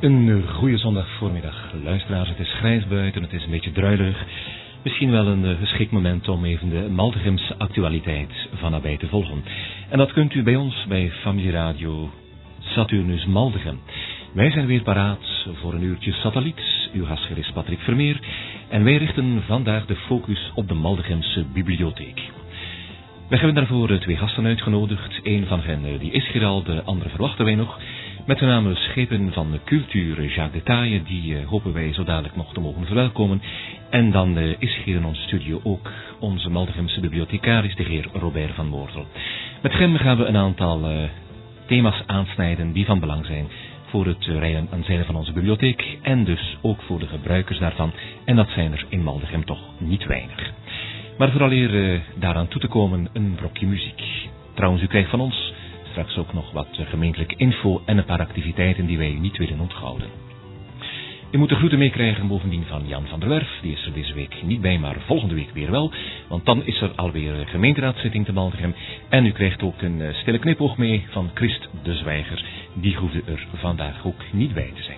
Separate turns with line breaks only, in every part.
Een goede zondagvoormiddag, luisteraars. Het is grijs buiten, het is een beetje druilerig. Misschien wel een geschikt moment om even de Maldegemse actualiteit van nabij te volgen. En dat kunt u bij ons bij Familieradio Saturnus Maldegem. Wij zijn weer paraat voor een uurtje satelliet. Uw gastheer is Patrick Vermeer. En wij richten vandaag de focus op de Maldegemse bibliotheek. We hebben daarvoor twee gasten uitgenodigd. Een van hen die is hier al, de andere verwachten wij nog. Met de naam schepen van de cultuur Jacques de Taille, die hopen wij zo dadelijk nog te mogen verwelkomen. En dan is hier in onze studio ook onze Maldegemse bibliothecaris, de heer Robert van Moortel. Met hem gaan we een aantal thema's aansnijden die van belang zijn voor het rijden en zeilen van onze bibliotheek en dus ook voor de gebruikers daarvan. En dat zijn er in Maldegem toch niet weinig. Maar vooraleer daaraan toe te komen, een brokje muziek. Trouwens, u krijgt van ons straks ook nog wat gemeentelijke info en een paar activiteiten die wij u niet willen onthouden. U moet de groeten meekrijgen bovendien van Jan van der Werf. Die is er deze week niet bij, maar volgende week weer wel. Want dan is er alweer gemeenteraadszitting te Maldegem. En u krijgt ook een stille knipoog mee van Christ de Zwijger. Die hoefde er vandaag ook niet bij te zijn.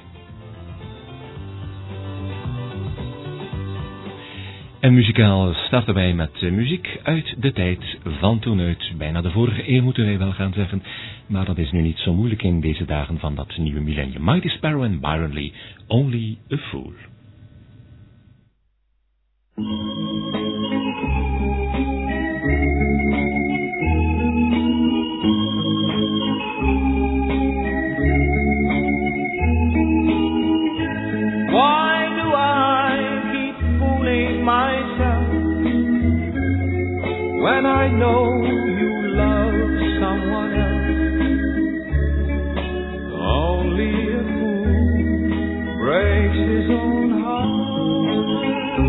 En muzikaal starten wij met muziek uit de tijd van toen uit. Bijna de vorige eeuw moeten wij wel gaan zeggen. Maar dat is nu niet zo moeilijk in deze dagen van dat nieuwe millennium. Mighty Sparrow en Byron Lee, Only a Fool.
Why do I keep fooling myself when I know you love someone else? Only a fool breaks his own heart.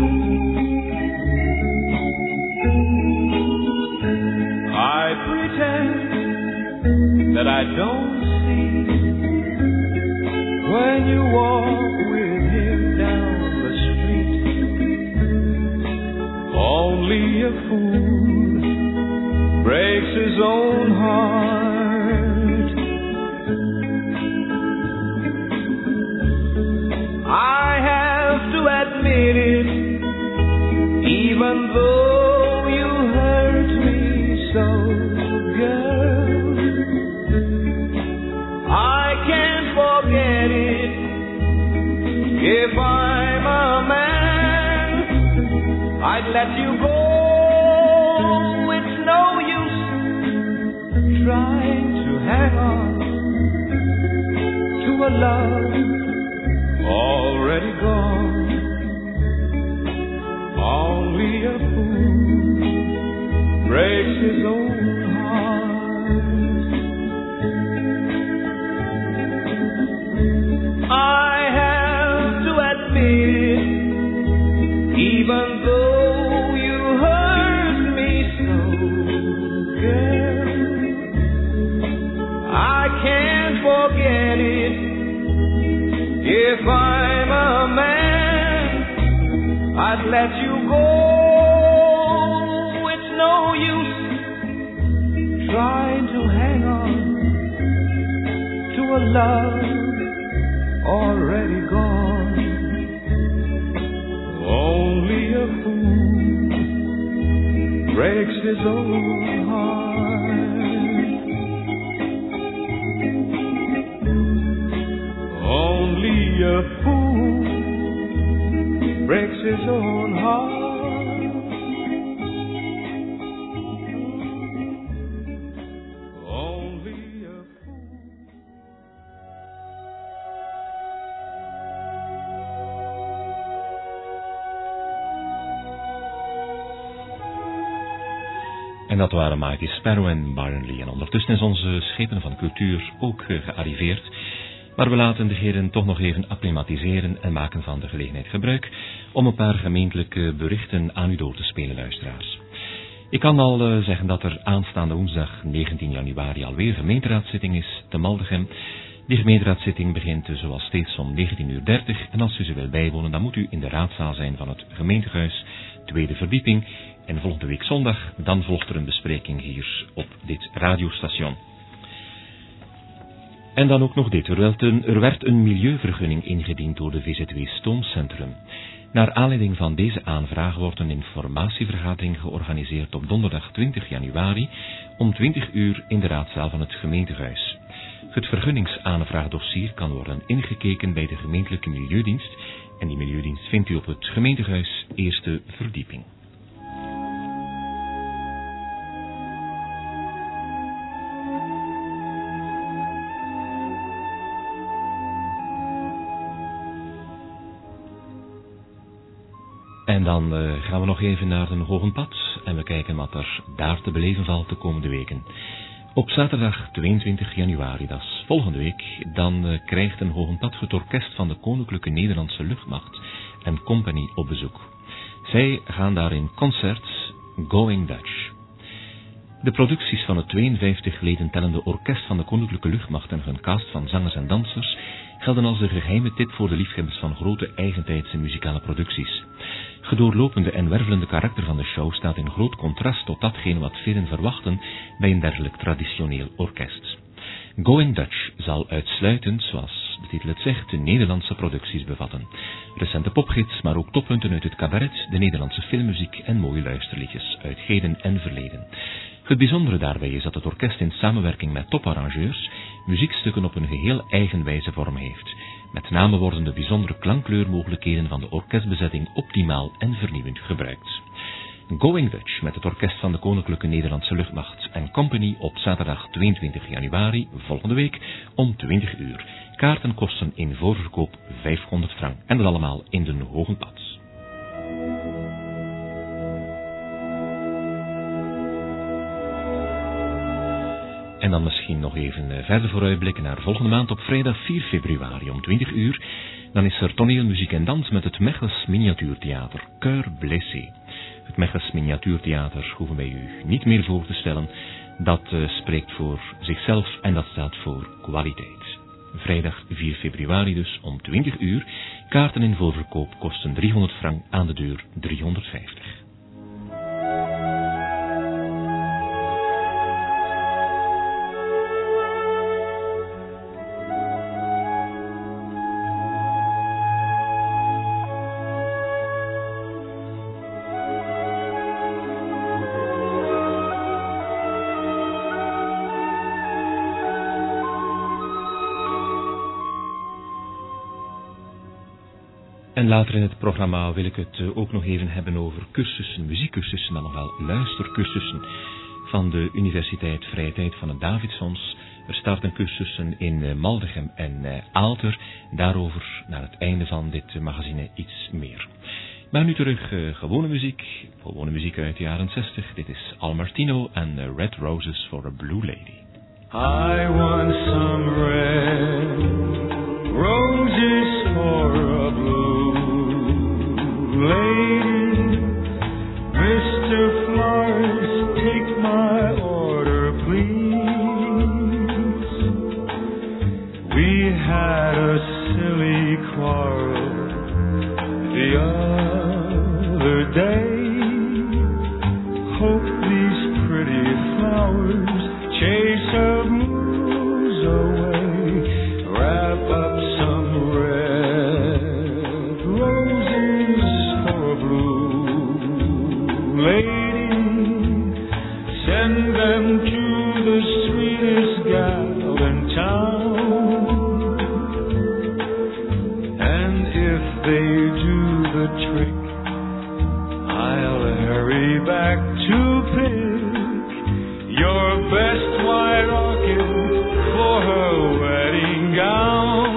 I pretend that I don't see when you walk with him down the street. Only a fool breaks his own heart. I have to admit it, even though you hurt me so, girl. I can't forget it. If I'm a man, I'd let you go. It's no use trying to hang on to a love already gone. Only a fool breaks his own heart. I have to admit, even though you hurt me so, girl, I can't forget it. If I'm a man, I'd let you go. It's no use trying to hang on to a love already gone. Only a fool breaks his own heart. Only a fool breaks his own heart.
En dat waren Mighty Sparrow en Byron Lee. En ondertussen is onze schepen van cultuur ook gearriveerd. Maar we laten de heren toch nog even acclimatiseren en maken van de gelegenheid gebruik om een paar gemeentelijke berichten aan u door te spelen, luisteraars. Ik kan al zeggen dat er aanstaande woensdag 19 januari alweer gemeenteraadszitting is te Maldegem. Die gemeenteraadszitting begint zoals steeds om 19:30 en als u ze wil bijwonen, dan moet u in de raadzaal zijn van het gemeentehuis, tweede verdieping. En volgende week zondag, dan volgt er een bespreking hier op dit radiostation. En dan ook nog dit. Er werd een milieuvergunning ingediend door de VZW Stoomcentrum. Naar aanleiding van deze aanvraag wordt een informatievergadering georganiseerd op donderdag 20 januari om 20 uur in de raadzaal van het gemeentehuis. Het vergunningsaanvraagdossier kan worden ingekeken bij de gemeentelijke milieudienst en die milieudienst vindt u op het gemeentehuis eerste verdieping. En dan gaan we nog even naar een Hogenpad en we kijken wat er daar te beleven valt de komende weken. Op zaterdag 22 januari, dat is volgende week, dan krijgt een Hogenpad het orkest van de Koninklijke Nederlandse Luchtmacht en Company op bezoek. Zij gaan daar in concert Going Dutch. De producties van het 52 leden tellende orkest van de Koninklijke Luchtmacht en hun cast van zangers en dansers gelden als de geheime tip voor de liefhebbers van grote eigentijdse muzikale producties. Het doorlopende en wervelende karakter van de show staat in groot contrast tot datgene wat velen verwachten bij een dergelijk traditioneel orkest. Going Dutch zal uitsluitend, zoals de titel het zegt, de Nederlandse producties bevatten. Recente pophits, maar ook toppunten uit het cabaret, de Nederlandse filmmuziek en mooie luisterliedjes uit heden en verleden. Het bijzondere daarbij is dat het orkest in samenwerking met toparrangeurs muziekstukken op een geheel eigen wijze vorm heeft. Met name worden de bijzondere klankkleurmogelijkheden van de orkestbezetting optimaal en vernieuwend gebruikt. Going Dutch met het orkest van de Koninklijke Nederlandse Luchtmacht en Company op zaterdag 22 januari, volgende week, om 20 uur. Kaarten kosten in voorverkoop 500 frank en dat allemaal in de Hogenpad. En dan misschien nog even verder vooruitblikken naar volgende maand op vrijdag 4 februari om 20 uur. Dan is er toneel, muziek en dans met het Mechels Miniatuurtheater, Cœur Blessé. Het Mechels Miniatuurtheater hoeven wij u niet meer voor te stellen. Dat spreekt voor zichzelf en dat staat voor kwaliteit. Vrijdag 4 februari dus om 20 uur. Kaarten in voorverkoop kosten 300 frank, aan de deur 350. En later in het programma wil ik het ook nog even hebben over cursussen, muziekcursussen, maar nog wel luistercursussen van de Universiteit Vrije Tijd van het Davidsfonds. Er starten cursussen in Maldegem en Aalter. Daarover naar het einde van dit magazine iets meer. Maar nu terug gewone muziek uit de jaren 60. Dit is Al Martino en Red Roses for a Blue Lady.
I want some red roses for a blue lady. Mr. Flowers, take my order, please. We had a silly quarrel the other day. Hope these pretty flowers chase her blues away. Wrap up some red roses for a blue lady. Send them to the sweetest gal in town. And if they do the trick, I'll hurry back to pick your best white orchid for her wedding gown.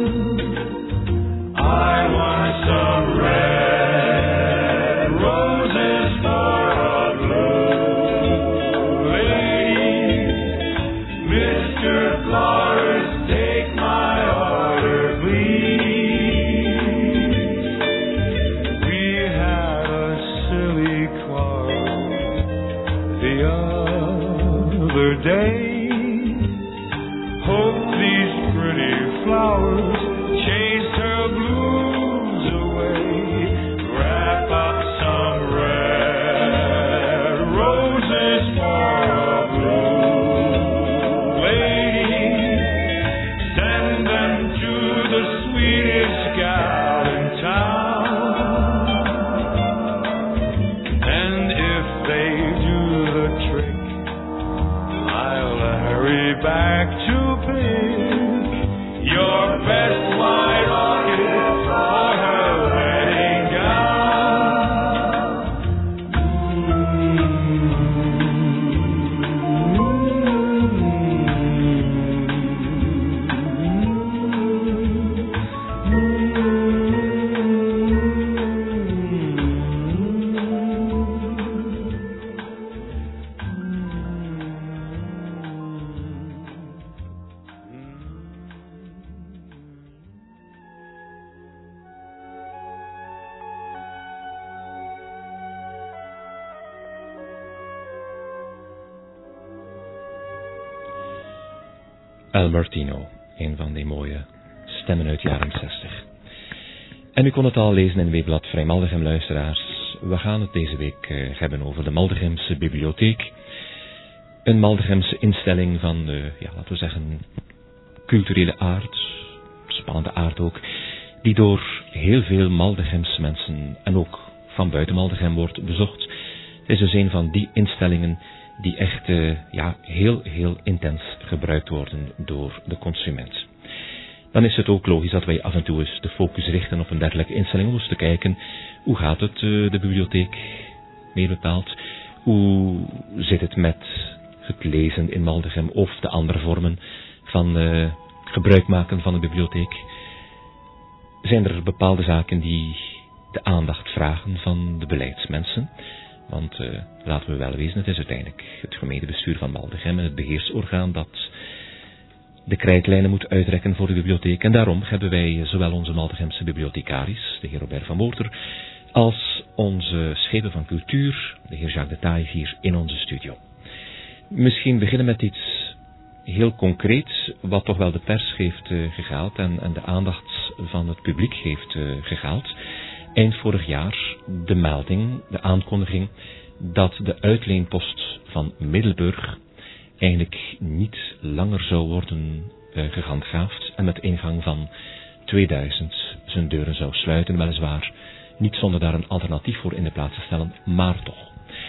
I want some red roses for a blue lady. Mr. Flowers, take my order, please. We had a silly quarrel the other day. Hope these pretty flowers chase her blues away. Wrap up some red roses for a blue lady.
Al Martino, een van die mooie stemmen uit de jaren 60. En u kon het al lezen in Weekblad Vrij Maldegem, luisteraars. We gaan het deze week hebben over de Maldegemse Bibliotheek. Een Maldegemse instelling van, laten we zeggen, culturele aard, spannende aard ook, die door heel veel Maldegemse mensen en ook van buiten Maldegem wordt bezocht. Het is dus een van die instellingen die echt heel intens gebruikt worden door de consument. Dan is het ook logisch dat wij af en toe eens de focus richten op een dergelijke instelling om eens te kijken hoe gaat het de bibliotheek meer bepaald, hoe zit het met het lezen in Maldegem of de andere vormen van gebruik maken van de bibliotheek. Zijn er bepaalde zaken die de aandacht vragen van de beleidsmensen? Want laten we wel wezen, het is uiteindelijk het gemeentebestuur van Maldegem en het beheersorgaan dat de krijtlijnen moet uitrekken voor de bibliotheek. En daarom hebben wij zowel onze Maldegemse bibliothecaris, de heer Robert van Moorter, als onze schepen van cultuur, de heer Jacques de Taille, hier in onze studio. Misschien beginnen met iets heel concreets, wat toch wel de pers heeft gehaald en de aandacht van het publiek heeft gehaald. Eind vorig jaar de melding, de aankondiging, dat de uitleenpost van Middelburg eigenlijk niet langer zou worden gehandhaafd en met ingang van 2000 zijn deuren zou sluiten, weliswaar niet zonder daar een alternatief voor in de plaats te stellen, maar toch.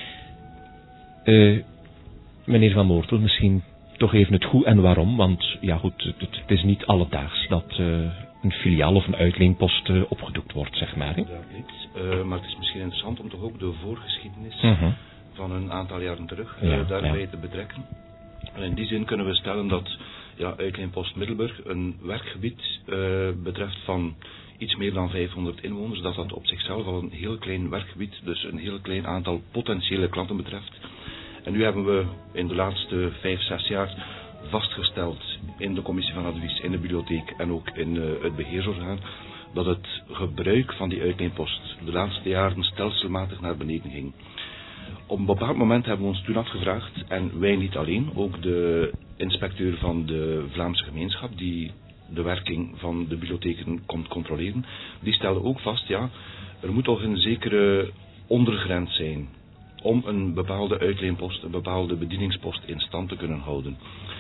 Meneer Van Moortel, misschien toch even het hoe en waarom, want ja goed, het is niet alledaags dat een filiaal of een uitleenpost opgedoekt wordt, zeg maar.
Maar het is misschien interessant om toch ook de voorgeschiedenis van een aantal jaren terug daarbij te betrekken. En in die zin kunnen we stellen dat uitleenpost Middelburg een werkgebied betreft van iets meer dan 500 inwoners, dat op zichzelf al een heel klein werkgebied, dus een heel klein aantal potentiële klanten betreft. En nu hebben we in de laatste 5-6 jaar vastgesteld in de commissie van advies, in de bibliotheek en ook in het beheersorgaan, dat het gebruik van die uitleenpost de laatste jaren stelselmatig naar beneden ging. Op een bepaald moment hebben we ons toen afgevraagd, en wij niet alleen, ook de inspecteur van de Vlaamse gemeenschap, die de werking van de bibliotheken komt controleren, die stelde ook vast, er moet toch een zekere ondergrens zijn om een bepaalde uitleenpost, een bepaalde bedieningspost in stand te kunnen houden.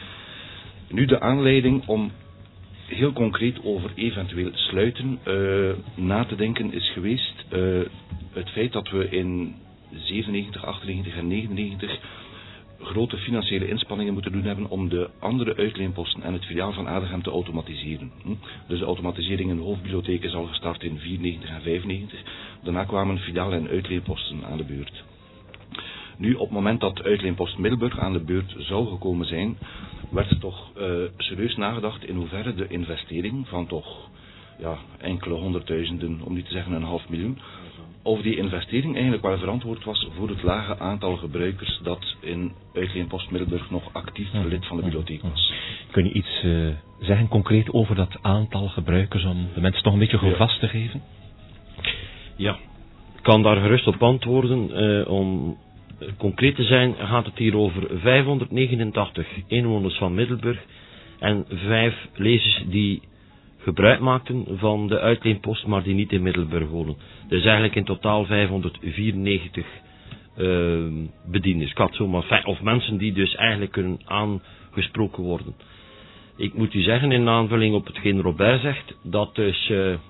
Nu de aanleiding om heel concreet over eventueel sluiten na te denken is geweest het feit dat we in 97, 98 en 99 grote financiële inspanningen moeten doen hebben om de andere uitleenposten en het filiaal van Adegem te automatiseren. Dus de automatisering in de hoofdbibliotheek is al gestart in 94 en 95. Daarna kwamen filiaal- en uitleenposten aan de beurt. Nu, op het moment dat uitleenpost Middelburg aan de beurt zou gekomen zijn, werd er toch serieus nagedacht in hoeverre de investering van toch enkele honderdduizenden, om niet te zeggen 500.000, of die investering eigenlijk wel verantwoord was voor het lage aantal gebruikers dat in uitleenpost Middelburg nog actief lid van de bibliotheek was.
Kun je iets zeggen concreet over dat aantal gebruikers om de mensen toch een beetje vast te geven?
Ja, ik kan daar gerust op antwoorden. Om concreet te zijn gaat het hier over 589 inwoners van Middelburg en 5 lezers die gebruik maakten van de uitleenpost, maar die niet in Middelburg wonen. Dus eigenlijk in totaal 594 bedieners, of mensen die dus eigenlijk kunnen aangesproken worden. Ik moet u zeggen, in aanvulling op hetgeen Robert zegt, dat dus,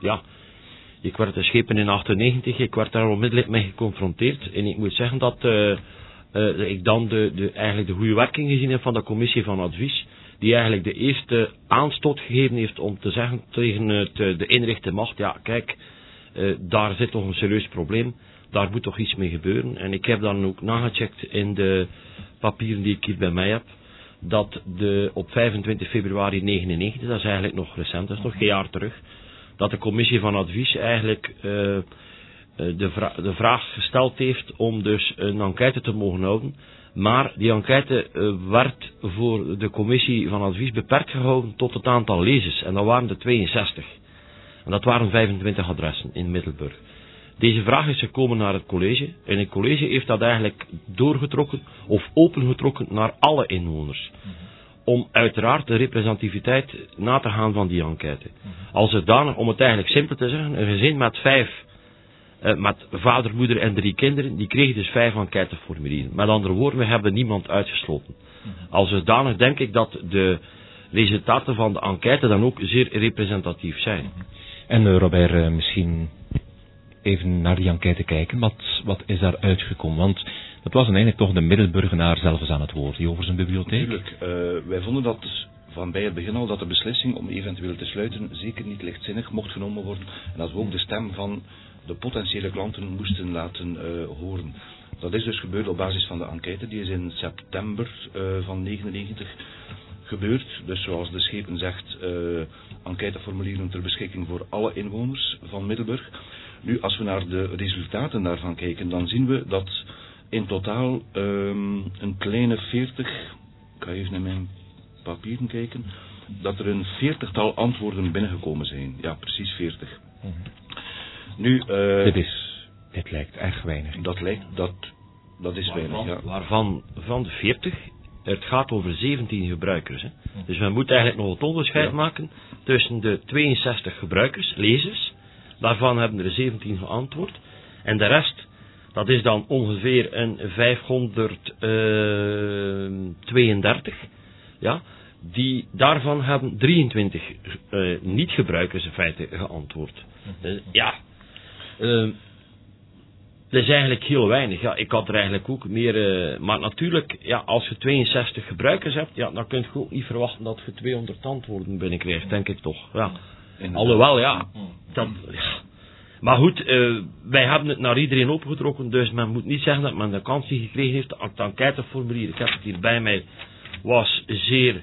ik werd schepen in 98, ik werd daar onmiddellijk mee geconfronteerd. En ik moet zeggen dat ik dan eigenlijk de goede werking gezien heb van de commissie van advies, die eigenlijk de eerste aanstoot gegeven heeft om te zeggen tegen de inrichte macht, kijk, daar zit toch een serieus probleem, daar moet toch iets mee gebeuren. En ik heb dan ook nagecheckt in de papieren die ik hier bij mij heb, dat op 25 februari 1999, dat is eigenlijk nog recent, dat is nog geen jaar terug, dat de commissie van advies eigenlijk de vraag gesteld heeft om dus een enquête te mogen houden. Maar die enquête werd voor de commissie van advies beperkt gehouden tot het aantal lezers. En dat waren er 62. En dat waren 25 adressen in Middelburg. Deze vraag is gekomen naar het college. En het college heeft dat eigenlijk doorgetrokken of opengetrokken naar alle inwoners. om uiteraard de representativiteit na te gaan van die enquête. Als zodanig, om het eigenlijk simpel te zeggen, een gezin met 5, met vader, moeder en 3 kinderen, die kregen dus 5 enquêteformulieren. Met andere woorden, we hebben niemand uitgesloten. Als zodanig denk ik dat de resultaten van de enquête dan ook zeer representatief zijn.
En Robert, misschien even naar die enquête kijken. Wat is daar uitgekomen? Want dat was eigenlijk toch de Middelburgenaar zelf eens aan het woord, die over zijn bibliotheek.
Natuurlijk. Wij vonden dat van bij het begin al dat de beslissing om eventueel te sluiten zeker niet lichtzinnig mocht genomen worden. En dat we ook de stem van de potentiële klanten moesten laten horen. Dat is dus gebeurd op basis van de enquête. Die is in september van 1999 gebeurd. Dus zoals de schepen zegt, enquêteformulieren ter beschikking voor alle inwoners van Middelburg. Nu, als we naar de resultaten daarvan kijken, dan zien we dat in totaal een kleine 40, ik ga even naar mijn papieren kijken, dat er een 40-tal antwoorden binnengekomen zijn. Ja, precies 40. Nu,
dit lijkt erg weinig.
Dat is weinig, ja.
Waarvan van de 40, het gaat over 17 gebruikers. Hè. Dus men moet eigenlijk nog het onderscheid maken tussen de 62 gebruikers, lezers. Daarvan hebben er 17 geantwoord. En de rest, dat is dan ongeveer een 532. Ja, daarvan hebben 23 niet-gebruikers in feite geantwoord. Dat is eigenlijk heel weinig. Ja, ik had er eigenlijk ook meer... maar natuurlijk, ja, als je 62 gebruikers hebt, ja, dan kun je ook niet verwachten dat je 200 antwoorden binnenkrijgt, denk ik toch. Ja. Alhoewel, ja. Maar goed, wij hebben het naar iedereen opgetrokken, dus men moet niet zeggen dat men de kans niet gekregen heeft. Het enquêteformulier, ik heb het hier bij mij, was zeer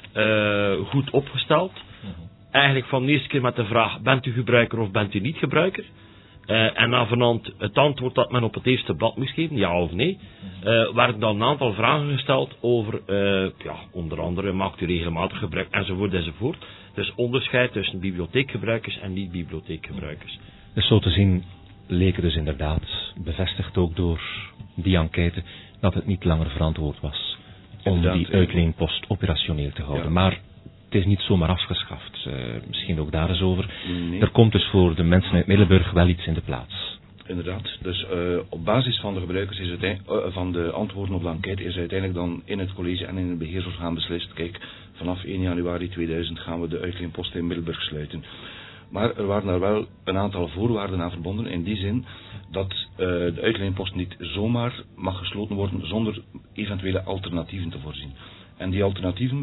goed opgesteld. Eigenlijk van de eerste keer met de vraag, bent u gebruiker of bent u niet gebruiker? En navenant het antwoord dat men op het eerste blad moest geven, ja of nee, werden dan een aantal vragen gesteld over, onder andere, maakt u regelmatig gebruik, enzovoort. Dus onderscheid tussen bibliotheekgebruikers en niet-bibliotheekgebruikers.
Dus zo te zien leek het dus inderdaad, bevestigd ook door die enquête, dat het niet langer verantwoord was om die uitleenpost operationeel te houden. Nee. Maar het is niet zomaar afgeschaft. Misschien ook daar eens over. Nee. Er komt dus voor de mensen uit Middelburg wel iets in de plaats.
Inderdaad. Dus op basis van de gebruikers is van de antwoorden op de enquête is uiteindelijk dan in het college en in het beheersorgaan beslist. Kijk, vanaf 1 januari 2000 gaan we de uitleenpost in Middelburg sluiten. Maar er waren daar wel een aantal voorwaarden aan verbonden. In die zin dat de uitleenpost niet zomaar mag gesloten worden zonder eventuele alternatieven te voorzien. En die alternatieven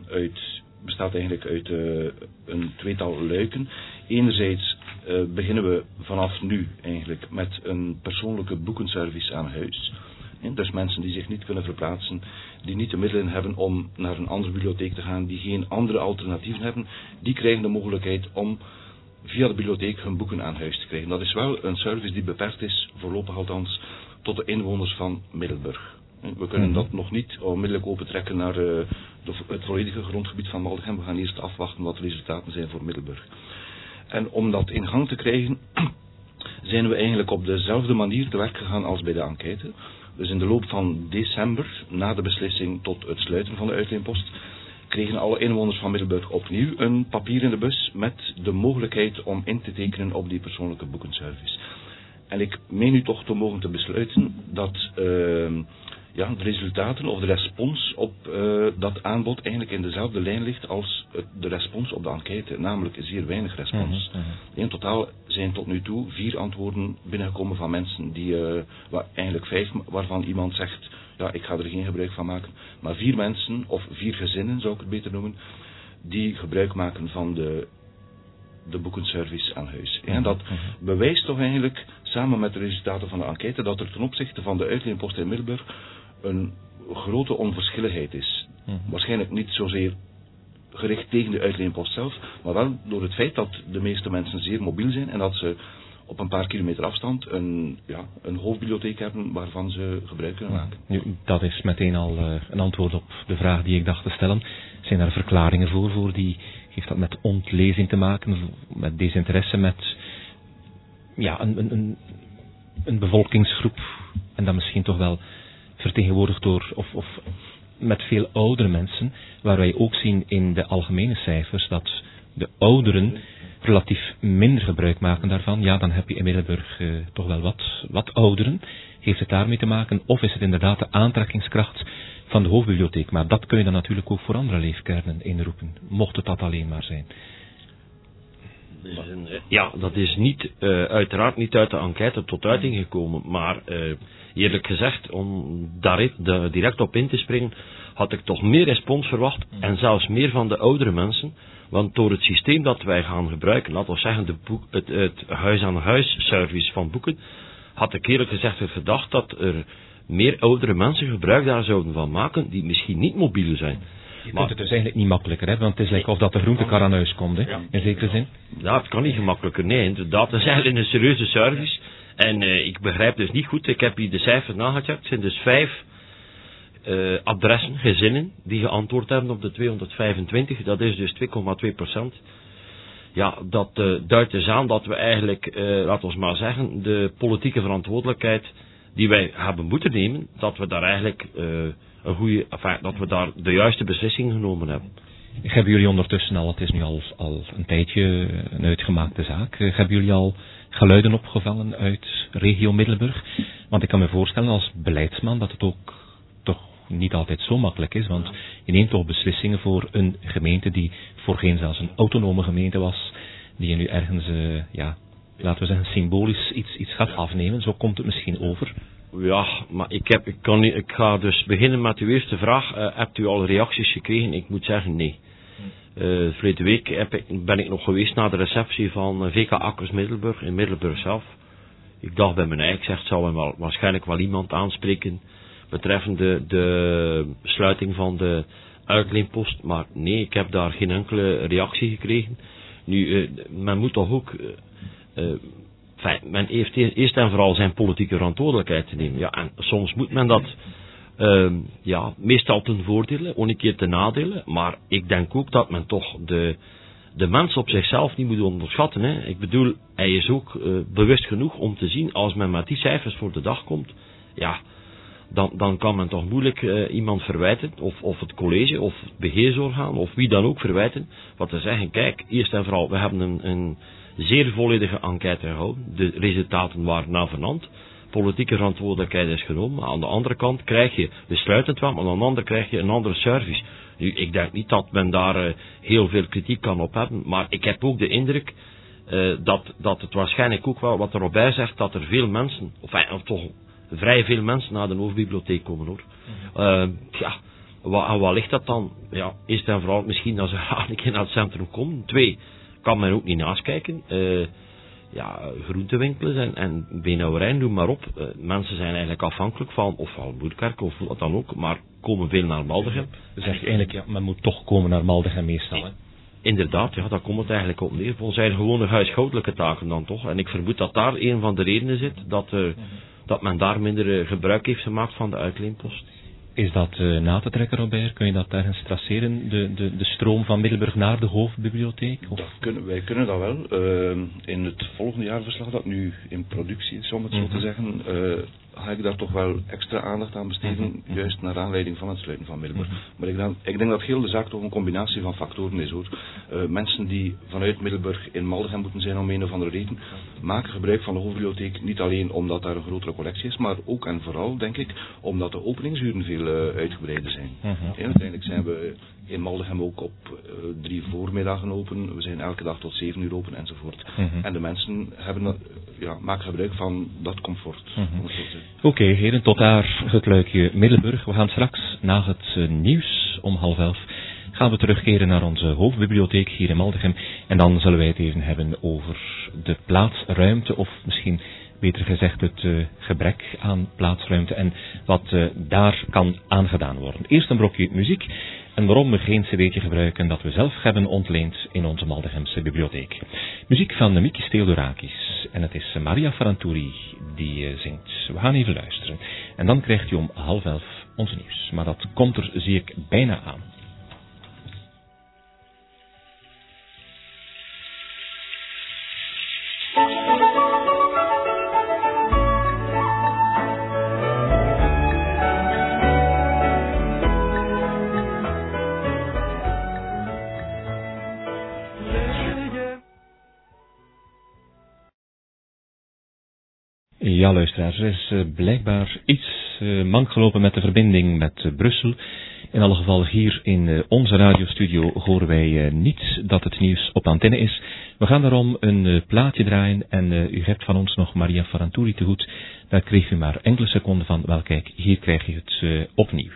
bestaat eigenlijk uit een tweetal luiken. Enerzijds beginnen we vanaf nu eigenlijk met een persoonlijke boekenservice aan huis. Dus mensen die zich niet kunnen verplaatsen, die niet de middelen hebben om naar een andere bibliotheek te gaan, die geen andere alternatieven hebben, die krijgen de mogelijkheid om via de bibliotheek hun boeken aan huis te krijgen. Dat is wel een service die beperkt is, voorlopig althans, tot de inwoners van Middelburg. We kunnen dat nog niet onmiddellijk opentrekken naar het volledige grondgebied van Maldegem. We gaan eerst afwachten wat de resultaten zijn voor Middelburg. En om dat in gang te krijgen, zijn we eigenlijk op dezelfde manier te werk gegaan als bij de enquête. Dus in de loop van december, na de beslissing tot het sluiten van de uitleenpost, kregen alle inwoners van Middelburg opnieuw een papier in de bus met de mogelijkheid om in te tekenen op die persoonlijke boekenservice. En ik meen u toch te mogen te besluiten dat de resultaten of de respons op dat aanbod eigenlijk in dezelfde lijn ligt als de respons op de enquête, namelijk zeer weinig respons. In totaal zijn tot nu toe 4 antwoorden binnengekomen van mensen die, eigenlijk 5, waarvan iemand zegt, ja, ik ga er geen gebruik van maken, maar 4 mensen, of 4 gezinnen zou ik het beter noemen, die gebruik maken van de boekenservice aan huis. En dat bewijst toch eigenlijk, samen met de resultaten van de enquête, dat er ten opzichte van de uitleenpost in Middelburg een grote onverschilligheid is. Waarschijnlijk niet zozeer gericht tegen de uitleenpost zelf, maar wel door het feit dat de meeste mensen zeer mobiel zijn en dat ze op een paar kilometer afstand een hoofdbibliotheek hebben waarvan ze gebruik kunnen maken.
Nu, dat is meteen al een antwoord op de vraag die ik dacht te stellen. Zijn er verklaringen voor die... Heeft dat met ontlezing te maken, met desinteresse, met een bevolkingsgroep en dan misschien toch wel vertegenwoordigd door, of met veel oudere mensen, waar wij ook zien in de algemene cijfers dat de ouderen relatief minder gebruik maken daarvan. Ja, dan heb je in Middelburg toch wel wat ouderen. Heeft het daarmee te maken, of is het inderdaad de aantrekkingskracht van de hoofdbibliotheek? Maar dat kun je dan natuurlijk ook voor andere leefkernen inroepen, mocht het dat alleen maar zijn.
Ja, dat is niet, uiteraard niet uit de enquête tot uiting gekomen, maar eerlijk gezegd, om daar direct op in te springen, had ik toch meer respons verwacht, en zelfs meer van de oudere mensen, want door het systeem dat wij gaan gebruiken, laten we zeggen het huis-aan-huis service van boeken, had ik eerlijk gezegd gedacht dat er meer oudere mensen gebruik daar zouden van maken, die misschien niet mobiel zijn.
Je kunt het dus eigenlijk niet makkelijker, hè? Want het is of dat de groentekar aan huis komt, hè? In zekere zin.
Ja, het kan niet gemakkelijker, nee, inderdaad. Dat is eigenlijk een serieuze service. En ik begrijp dus niet goed, ik heb hier de cijfers nagecheckt, het zijn dus 5 adressen, gezinnen, die geantwoord hebben op de 225, dat is dus 2,2%. Ja, dat duidt dus aan dat we eigenlijk, laten we maar zeggen, de politieke verantwoordelijkheid die wij hebben moeten nemen, dat we daar eigenlijk dat we daar de juiste beslissing genomen hebben.
Hebben jullie ondertussen al, het is nu al een tijdje een uitgemaakte zaak, hebben jullie al geluiden opgevallen uit regio Middelburg? Want ik kan me voorstellen als beleidsman dat het ook toch niet altijd zo makkelijk is, want je neemt toch beslissingen voor een gemeente die voorheen zelfs een autonome gemeente was, die je nu ergens, laten we zeggen, symbolisch iets gaat afnemen. Zo komt het misschien over.
Ja, maar ik ga dus beginnen met uw eerste vraag. Hebt u al reacties gekregen? Ik moet zeggen nee. Verleden week ben ik nog geweest naar de receptie van VK Akkers Middelburg, in Middelburg zelf. Ik dacht bij mijn eigen, het zal waarschijnlijk wel iemand aanspreken betreffende de sluiting van de uitleenpost. Maar nee, ik heb daar geen enkele reactie gekregen. Nu, men moet toch ook... men heeft eerst en vooral zijn politieke verantwoordelijkheid te nemen. Ja, en soms moet men dat meestal ten voordele, ook een keer ten nadele. Maar ik denk ook dat men toch de mens op zichzelf niet moet onderschatten. Hè. Ik bedoel, hij is ook bewust genoeg om te zien, als men met die cijfers voor de dag komt, ja, dan kan men toch moeilijk iemand verwijten, of het college, of het beheersorgaan, of wie dan ook verwijten, wat te zeggen, kijk, eerst en vooral, we hebben een zeer volledige enquête gehouden, de resultaten waren navenant, politieke verantwoordelijkheid is genomen, maar aan de andere kant krijg je besluitend wel, maar aan de andere krijg je een andere service. Nu, ik denk niet dat men daar heel veel kritiek kan op hebben, maar ik heb ook de indruk dat het waarschijnlijk ook wel wat erop bij zegt, dat er veel mensen, of toch vrij veel mensen naar de hoofdbibliotheek komen, hoor. Wat ligt dat dan? Ja, eerst en vooral misschien dat ze graag een keer naar het centrum komen. 2, kan men ook niet naast kijken. Groentewinkels en beenhouwerij, noem maar op. Mensen zijn eigenlijk afhankelijk van, ofwel Moerkerk of wat dan ook, maar komen veel naar Maldegem.
Dus zeg je eigenlijk, men moet toch komen naar Maldegem meestal, hè?
Inderdaad, ja, daar komt het eigenlijk op neer. Voor zijn gewone huishoudelijke taken dan toch. En ik vermoed dat daar een van de redenen zit, dat men daar minder gebruik heeft gemaakt van de uitleenpost.
Is dat na te trekken, Robert? Kun je dat ergens traceren, de stroom van Middelburg naar de hoofdbibliotheek? Of?
Wij kunnen dat wel. In het volgende jaarverslag dat nu in productie is, om het zo te zeggen, ga ik daar toch wel extra aandacht aan besteden, juist naar aanleiding van het sluiten van Middelburg. Maar ik denk dat heel de zaak toch een combinatie van factoren is, hoor. Mensen die vanuit Middelburg in Maldegem moeten zijn om een of andere reden, maken gebruik van de hoofdbibliotheek, niet alleen omdat daar een grotere collectie is, maar ook en vooral, denk ik, omdat de openingsuren veel uitgebreider zijn. Uiteindelijk zijn we in Maldegem ook op 3 voormiddagen open, we zijn elke dag tot 7 uur open enzovoort. En de mensen maken gebruik van dat comfort.
Oké, heren, tot daar het luikje Middelburg. We gaan straks na het nieuws om 10:30 gaan we terugkeren naar onze hoofdbibliotheek hier in Maldegem. En dan zullen wij het even hebben over de plaatsruimte, of misschien beter gezegd het gebrek aan plaatsruimte en wat daar kan aangedaan worden. Eerst een brokje muziek en waarom we geen cd'tje gebruiken dat we zelf hebben ontleend in onze Maldegemse bibliotheek. Muziek van Mikis Theodorakis en het is Maria Farantouri die zingt. We gaan even luisteren en dan krijgt u om 10:30 ons nieuws. Maar dat komt er, zie ik, bijna aan. Ja, luisteraars, er is blijkbaar iets mank gelopen met de verbinding met Brussel. In alle geval hier in onze radiostudio horen wij niet dat het nieuws op antenne is. We gaan daarom een plaatje draaien en u hebt van ons nog Maria Farantouri te goed. Daar kreeg u maar enkele seconden van. Wel kijk, hier krijg je het opnieuw.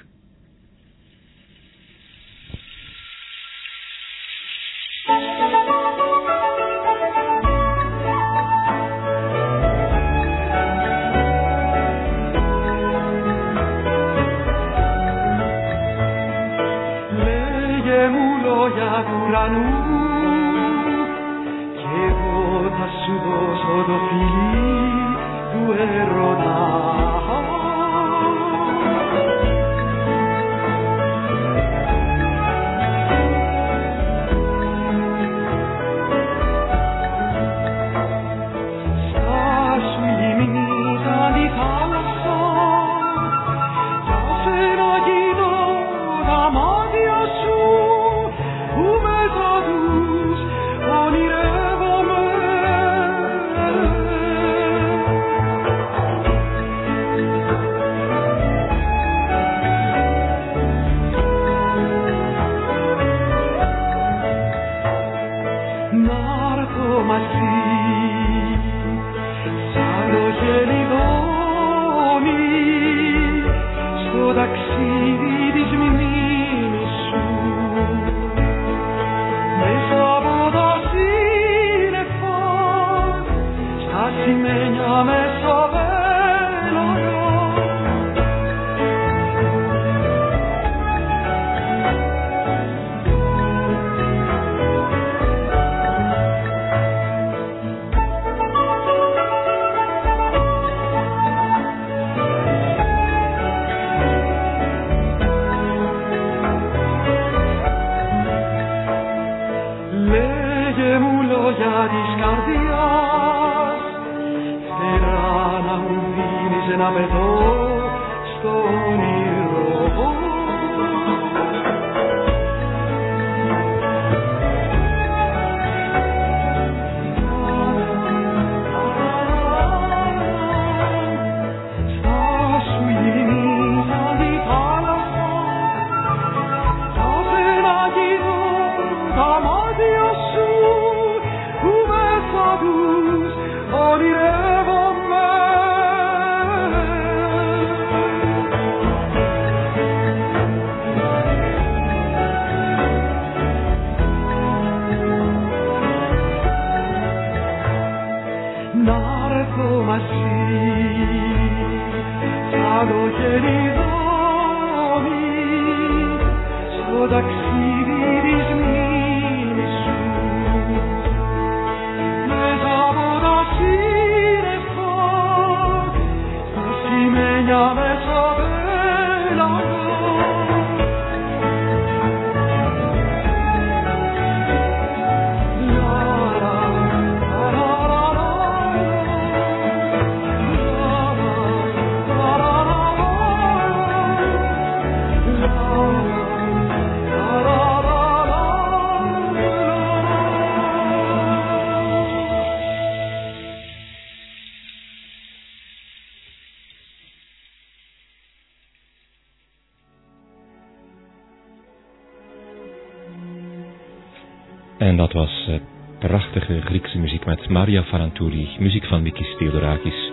En dat was prachtige Griekse muziek met Maria Farantouri, muziek van Mikis Theodorakis.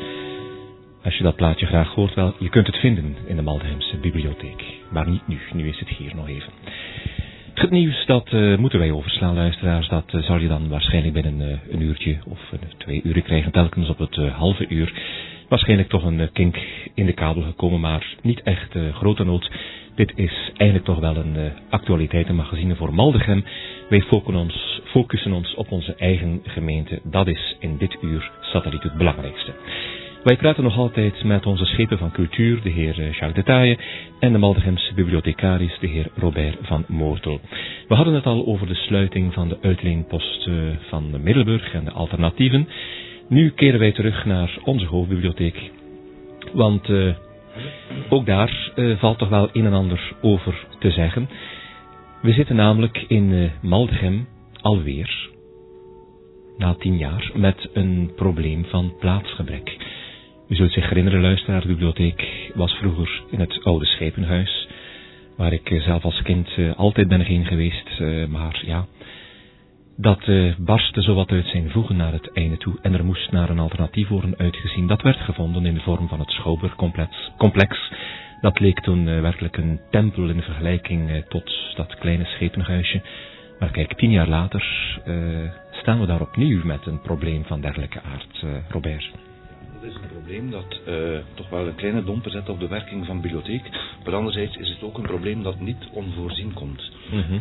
Als je dat plaatje graag hoort, wel, je kunt het vinden in de Maldehemse bibliotheek. Maar niet nu, nu is het hier nog even. Het nieuws, dat moeten wij overslaan, luisteraars. Dat zal je dan waarschijnlijk binnen een uurtje of 2 uren krijgen, telkens op het halve uur. Waarschijnlijk toch een kink in de kabel gekomen, maar niet echt grote nood. Dit is eigenlijk toch wel een actualiteitenmagazine voor Maldegem. Wij focussen ons op onze eigen gemeente. Dat is in dit uur satelliet het belangrijkste. Wij praten nog altijd met onze schepen van cultuur, de heer Jacques de Taaije, en de Maldegemse bibliothecaris, de heer Robert van Moortel. We hadden het al over de sluiting van de uitleenpost van Middelburg en de alternatieven. Nu keren wij terug naar onze hoofdbibliotheek, want ook daar valt toch wel een en ander over te zeggen. We zitten namelijk in Maldegem alweer, na 10 jaar, met een probleem van plaatsgebrek. U zult zich herinneren, luisteraar, de bibliotheek was vroeger in het oude schepenhuis, waar ik zelf als kind altijd ben heen geweest, maar ja, dat barstte zowat uit zijn voegen naar het einde toe en er moest naar een alternatief worden uitgezien. Dat werd gevonden in de vorm van het Schouwburgcomplex. Dat leek toen werkelijk een tempel in vergelijking tot dat kleine schepenhuisje. Maar kijk, 10 jaar later staan we daar opnieuw met een probleem van dergelijke aard, Robert.
Dat is een probleem dat toch wel een kleine domper zet op de werking van de bibliotheek. Maar anderzijds is het ook een probleem dat niet onvoorzien komt.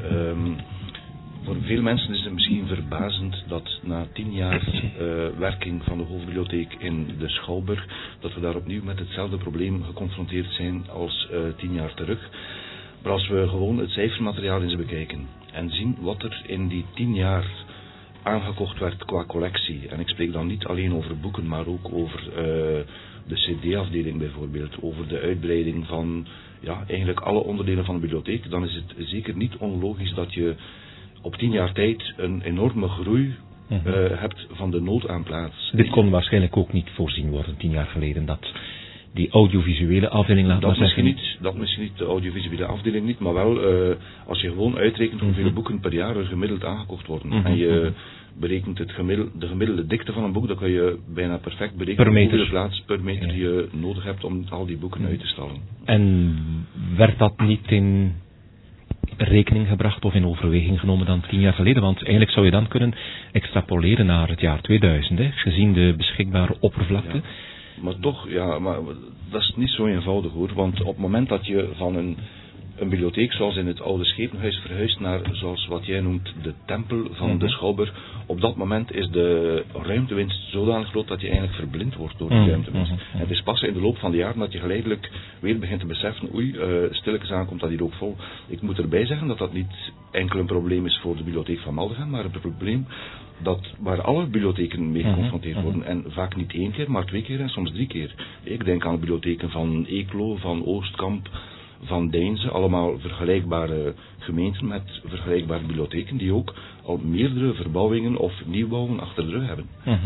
Voor veel mensen is het misschien verbazend dat na 10 jaar werking van de hoofdbibliotheek in de Schouwburg, dat we daar opnieuw met hetzelfde probleem geconfronteerd zijn als 10 jaar terug. Maar als we gewoon het cijfermateriaal eens bekijken en zien wat er in die 10 jaar aangekocht werd qua collectie, en ik spreek dan niet alleen over boeken, maar ook over de cd-afdeling bijvoorbeeld, over de uitbreiding van eigenlijk alle onderdelen van de bibliotheek, dan is het zeker niet onlogisch dat je op 10 jaar tijd een enorme groei hebt van de nood aan plaats.
Dit kon waarschijnlijk ook niet voorzien worden 10 jaar geleden, dat die audiovisuele afdeling, laten we zeggen.
Dat misschien niet, de audiovisuele afdeling niet, maar wel als je gewoon uitrekent hoeveel boeken per jaar er gemiddeld aangekocht worden. En je berekent de gemiddelde dikte van een boek, dan kan je bijna perfect berekenen hoeveel plaats per meter je nodig hebt om al die boeken uit te stallen.
En werd dat niet in rekening gebracht of in overweging genomen dan 10 jaar geleden? Want eigenlijk zou je dan kunnen extrapoleren naar het jaar 2000, gezien de beschikbare oppervlakte.
Ja. Maar toch, maar dat is niet zo eenvoudig hoor, want op het moment dat je van een bibliotheek zoals in het oude schepenhuis verhuist naar, zoals wat jij noemt, de tempel van de Schouwburg, op dat moment is de ruimtewinst zodanig groot dat je eigenlijk verblind wordt door die ruimtewinst. En het is pas in de loop van de jaren dat je geleidelijk weer begint te beseffen, stilletjes aan komt dat hier ook vol. Ik moet erbij zeggen dat dat niet enkel een probleem is voor de bibliotheek van Maldegem, maar een probleem waar alle bibliotheken mee geconfronteerd worden. En vaak niet 1 keer, maar 2 keer en soms 3 keer. Ik denk aan de bibliotheken van Eeklo, van Oostkamp, van Deinze, allemaal vergelijkbare gemeenten met vergelijkbare bibliotheken die ook al meerdere verbouwingen of nieuwbouwen achter de rug hebben.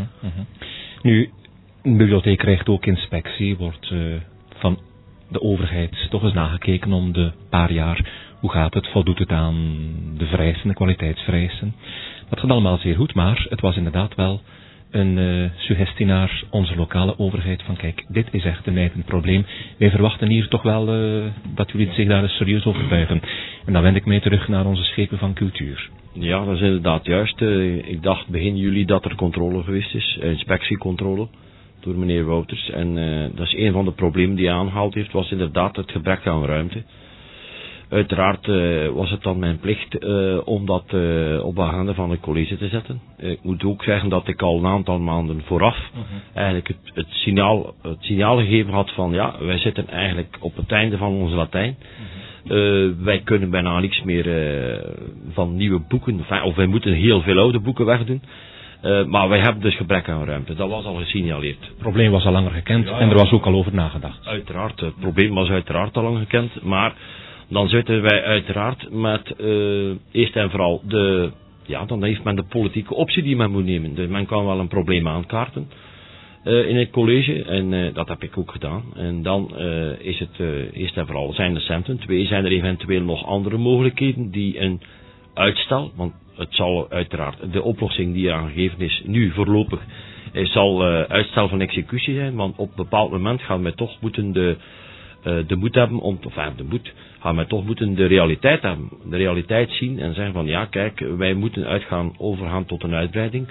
Nu, een bibliotheek krijgt ook inspectie, wordt van de overheid toch eens nagekeken om de paar jaar, hoe gaat het, voldoet het aan de vereisten, de kwaliteitsvereisten. Dat gaat allemaal zeer goed, maar het was inderdaad wel een suggestie naar onze lokale overheid van kijk, dit is echt een nijpend probleem. Wij verwachten hier toch wel dat jullie zich daar eens serieus over buigen. En dan wend ik mij terug naar onze schepen van cultuur.
Ja, dat is inderdaad juist. Ik dacht begin juli dat er controle geweest is, inspectiecontrole door meneer Wouters. En dat is een van de problemen die hij aangehaald heeft, was inderdaad het gebrek aan ruimte. Uiteraard was het dan mijn plicht om dat op de agenda van het college te zetten. Ik moet ook zeggen dat ik al een aantal maanden vooraf eigenlijk het signaal gegeven had van wij zitten eigenlijk op het einde van onze Latijn. Wij kunnen bijna niks meer van nieuwe boeken, of wij moeten heel veel oude boeken wegdoen. Maar wij hebben dus gebrek aan ruimte. Dat was al gesignaleerd.
Het probleem was al langer gekend en er was ook al over nagedacht.
Uiteraard, het probleem was uiteraard al lang gekend, maar dan zitten wij uiteraard met eerst en vooral dan heeft men de politieke optie die men moet nemen. Dus men kan wel een probleem aankaarten in het college en dat heb ik ook gedaan. En dan is het eerst en vooral zijn de centen. 2, zijn er eventueel nog andere mogelijkheden die een uitstel, want het zal uiteraard de oplossing die aangegeven is nu voorlopig zal uitstel van executie zijn, want op een bepaald moment gaan we toch moeten de moed hebben gaan wij toch moeten de realiteit hebben. De realiteit zien en zeggen van kijk, wij moeten overgaan tot een uitbreiding.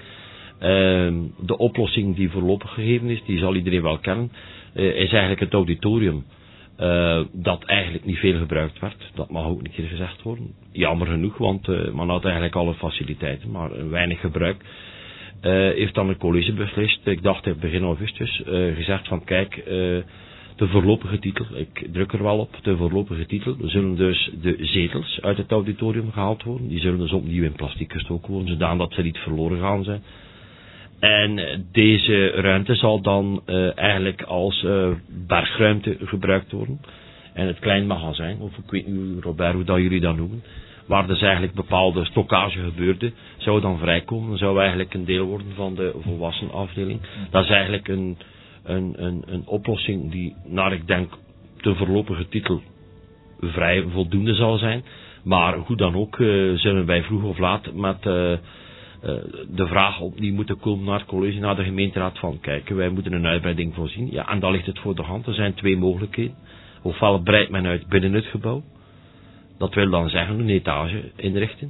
De oplossing die voorlopig gegeven is, die zal iedereen wel kennen, is eigenlijk het auditorium. Dat eigenlijk niet veel gebruikt werd. Dat mag ook een keer gezegd worden. Jammer genoeg, want men had eigenlijk alle faciliteiten, maar weinig gebruik. Heeft dan het college beslist, ik dacht in begin augustus, gezegd van kijk, de voorlopige titel, ik druk er wel op, de voorlopige titel, zullen dus de zetels uit het auditorium gehaald worden. Die zullen dus opnieuw in plastic gestoken worden, zodat ze niet verloren gaan zijn. En deze ruimte zal dan eigenlijk als bergruimte gebruikt worden. En het klein magazijn, of ik weet niet Robert hoe dat jullie dat noemen, waar dus eigenlijk bepaalde stockage gebeurde, zou dan vrijkomen. Dan zou eigenlijk een deel worden van de volwassen afdeling. Dat is eigenlijk een oplossing die, naar ik denk, de voorlopige titel vrij voldoende zal zijn. Maar hoe dan ook zullen wij vroeg of laat met de vraag opnieuw moeten komen naar het college, naar de gemeenteraad van kijken, wij moeten een uitbreiding voorzien. Ja, en dan ligt het voor de hand. Er zijn 2 mogelijkheden. Ofwel breidt men uit binnen het gebouw. Dat wil dan zeggen een etage inrichten.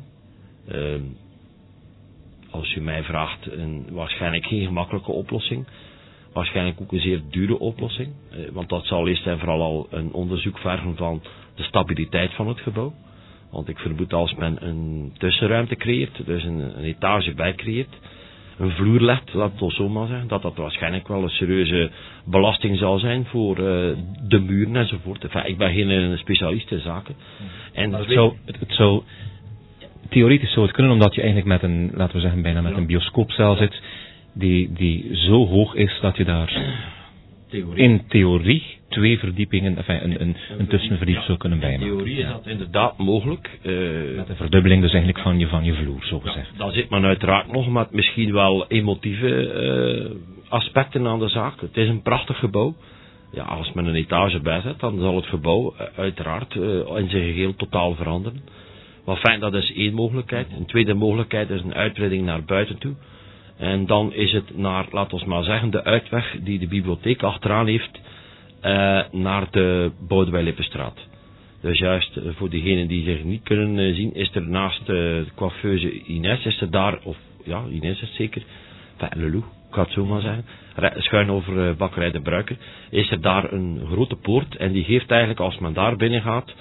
Als u mij vraagt, waarschijnlijk geen gemakkelijke oplossing. Waarschijnlijk ook een zeer dure oplossing. Want dat zal eerst en vooral al een onderzoek vergen van de stabiliteit van het gebouw. Want ik vermoed als men een tussenruimte creëert, dus een etage bij creëert, een vloer legt, laat het zo maar zeggen, dat waarschijnlijk wel een serieuze belasting zal zijn voor de muren enzovoort. Enfin, ik ben geen specialist in zaken. En
het zou theoretisch zou het kunnen, omdat je eigenlijk met een, laten we zeggen, bijna met een bioscoopzaal zit, die zo hoog is dat je daar in theorie 2 verdiepingen, een tussenverdieping zou kunnen bijmaken.
In theorie is dat inderdaad mogelijk.
Met een verdubbeling dus eigenlijk van je vloer, zo gezegd.
Ja, dan zit men uiteraard nog met misschien wel emotieve aspecten aan de zaak. Het is een prachtig gebouw. Ja, als men een etage bijzet, dan zal het gebouw uiteraard in zijn geheel totaal veranderen. Maar fijn, dat is 1 mogelijkheid. Een tweede mogelijkheid is een uitbreiding naar buiten toe. En dan is het naar, laten we maar zeggen, de uitweg die de bibliotheek achteraan heeft naar de Boudewijn-Lippenstraat. Dus juist voor diegenen die zich niet kunnen zien, is er naast de coiffeuse Ines, is er daar, of ja, Ines is het zeker, Lelou, ik ga het zo maar zeggen, schuin over bakkerij De Bruiker, is er daar een grote poort en die geeft eigenlijk, als men daar binnen gaat,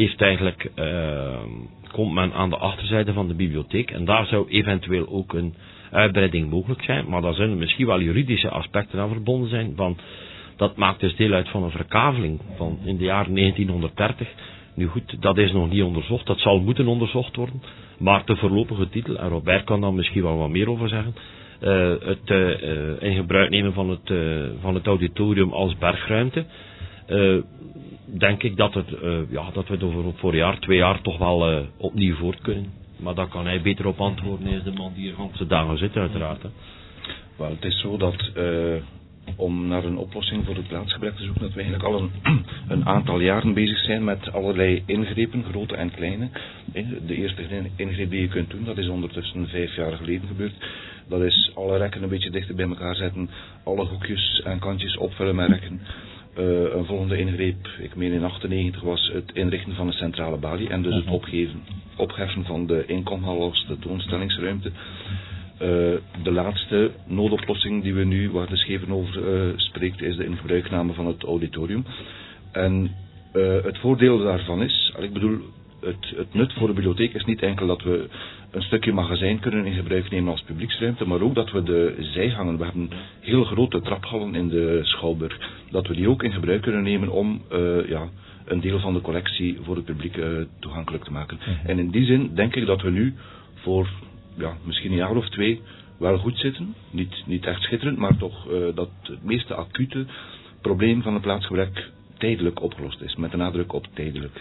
komt men aan de achterzijde van de bibliotheek en daar zou eventueel ook een uitbreiding mogelijk zijn, maar daar zullen misschien wel juridische aspecten aan verbonden zijn. Dat maakt dus deel uit van een verkaveling van in de jaren 1930. Nu goed, dat is nog niet onderzocht, dat zal moeten onderzocht worden, maar de voorlopige titel, en Robert kan daar misschien wel wat meer over zeggen, het in gebruik nemen van het auditorium als bergruimte, denk ik dat we het over voor 2 jaar toch wel opnieuw voort kunnen. Maar daar kan hij beter op antwoorden, hij is de man die hier ganse dagen zit uiteraard. Hè.
Wel, het is zo dat om naar een oplossing voor het plaatsgebrek te zoeken, dat we eigenlijk al een aantal jaren bezig zijn met allerlei ingrepen, grote en kleine. De eerste ingreep die je kunt doen, dat is ondertussen 5 jaar geleden gebeurd. Dat is alle rekken een beetje dichter bij elkaar zetten, alle hoekjes en kantjes opvullen met rekken. Een volgende ingreep, ik meen in 1998, was het inrichten van een centrale balie en dus het opheffen van de inkomhal als de tentoonstellingsruimte. De laatste noodoplossing die we nu, waar de Scheven over spreekt, is de ingebruikname van het auditorium. En het voordeel daarvan is, ik bedoel, het nut voor de bibliotheek is niet enkel dat we een stukje magazijn kunnen in gebruik nemen als publieksruimte, maar ook dat we de zijgangen, we hebben heel grote traphallen in de Schouwburg, dat we die ook in gebruik kunnen nemen om een deel van de collectie voor het publiek toegankelijk te maken. En in die zin denk ik dat we nu voor misschien een jaar of 2 wel goed zitten. Niet echt schitterend, maar toch dat het meeste acute probleem van het plaatsgebrek tijdelijk opgelost is. Met de nadruk op tijdelijk.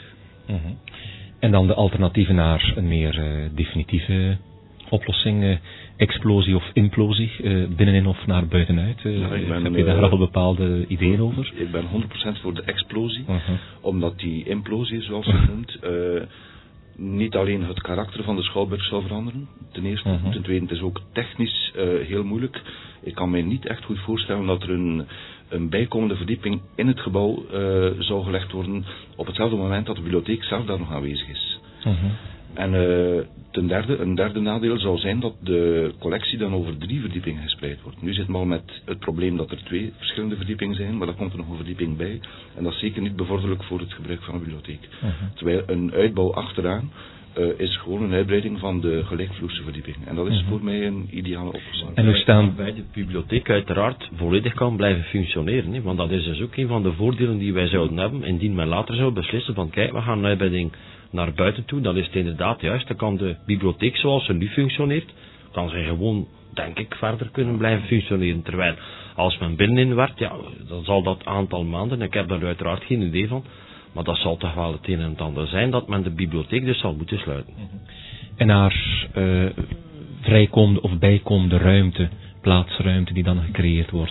En dan de alternatieven naar een meer definitieve oplossing. Explosie of implosie, binnenin of naar buitenuit. Heb je daar al bepaalde ideeën over?
Ik ben 100% voor de explosie. Omdat die implosie, zoals je noemt, niet alleen het karakter van de Schouwburg zou veranderen, ten eerste. Ten tweede, het is ook technisch heel moeilijk. Ik kan mij niet echt goed voorstellen dat er een bijkomende verdieping in het gebouw zou gelegd worden op hetzelfde moment dat de bibliotheek zelf daar nog aanwezig is. En een derde nadeel zou zijn dat de collectie dan over 3 verdiepingen gespreid wordt. Nu zitten we al met het probleem dat er 2 verschillende verdiepingen zijn, maar daar komt er nog een verdieping bij. En dat is zeker niet bevorderlijk voor het gebruik van de bibliotheek. Terwijl een uitbouw achteraan is gewoon een uitbreiding van de gelijkvloerse verdieping. En dat is voor mij een ideale oplossing.
En hoe staan bij de bibliotheek uiteraard volledig kan blijven functioneren. Hè? Want dat is dus ook een van de voordelen die wij zouden hebben, indien men later zou beslissen van kijk, we gaan een uitbreiding naar buiten toe, dan is het inderdaad juist, dan kan de bibliotheek zoals ze nu functioneert, kan ze gewoon, denk ik, verder kunnen blijven functioneren. Terwijl, als men binnenin werkt, dan zal dat aantal maanden, ik heb daar uiteraard geen idee van, maar dat zal toch wel het een en het ander zijn, dat men de bibliotheek dus zal moeten sluiten.
En naar vrijkomende of bijkomende ruimte, plaatsruimte die dan gecreëerd wordt,